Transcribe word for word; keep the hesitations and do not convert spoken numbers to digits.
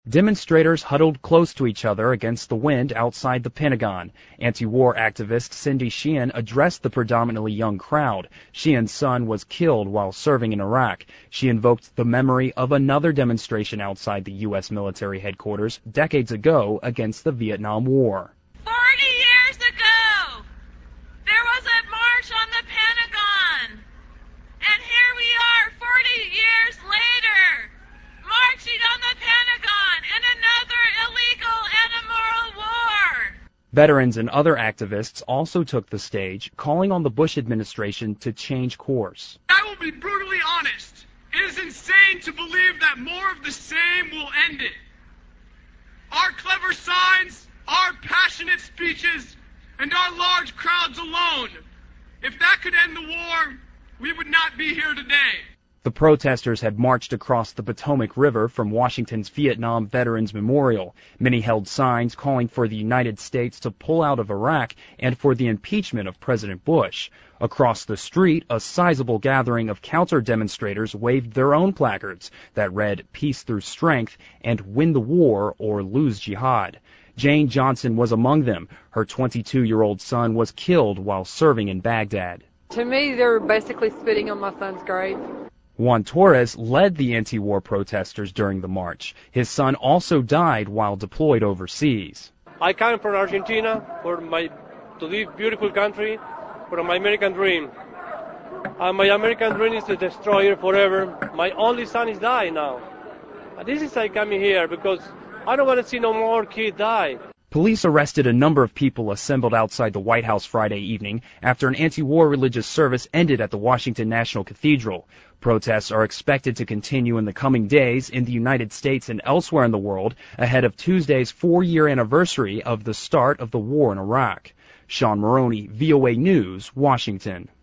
Demonstrators huddled close to each other against the wind outside the Pentagon. Anti-war activist Cindy Sheehan addressed the predominantly young crowd. Sheehan's son was killed while serving in Iraq. She invoked the memory of another demonstration outside the U S military headquarters decades ago against the Vietnam War. Forty years ago, there was a march on the Pentagon, and here we are forty years later, marching on the Pentagon in another illegal and immoral war. Veterans and other activists also took the stage, calling on the Bush administration to change course. I will be brutally honest. It is insane to believe that more of the same will end it. Our clever signs, our passionate speeches, and our large crowds alone. If that could end the war, we would not be here today. The protesters had marched across the Potomac River from Washington's Vietnam Veterans Memorial. Many held signs calling for the United States to pull out of Iraq and for the impeachment of President Bush. Across the street, a sizable gathering of counter-demonstrators waved their own placards that read, "Peace through strength" and "Win the war or lose jihad." Jane Johnson was among them. Her twenty-two-year-old son was killed while serving in Baghdad. To me, they're basically spitting on my son's grave. Juan Torres led the anti-war protesters during the march. His son also died while deployed overseas. I come from Argentina for my to live beautiful country, for my American dream. And my American dream is to destroy it forever. My only son is dying now. And this is I coming here because I don't want to see no more kids die. Police arrested a number of people assembled outside the White House Friday evening after an anti-war religious service ended at the Washington National Cathedral. Protests are expected to continue in the coming days in the United States and elsewhere in the world ahead of Tuesday's four-year anniversary of the start of the war in Iraq. Sean Maroney, V O A News, Washington.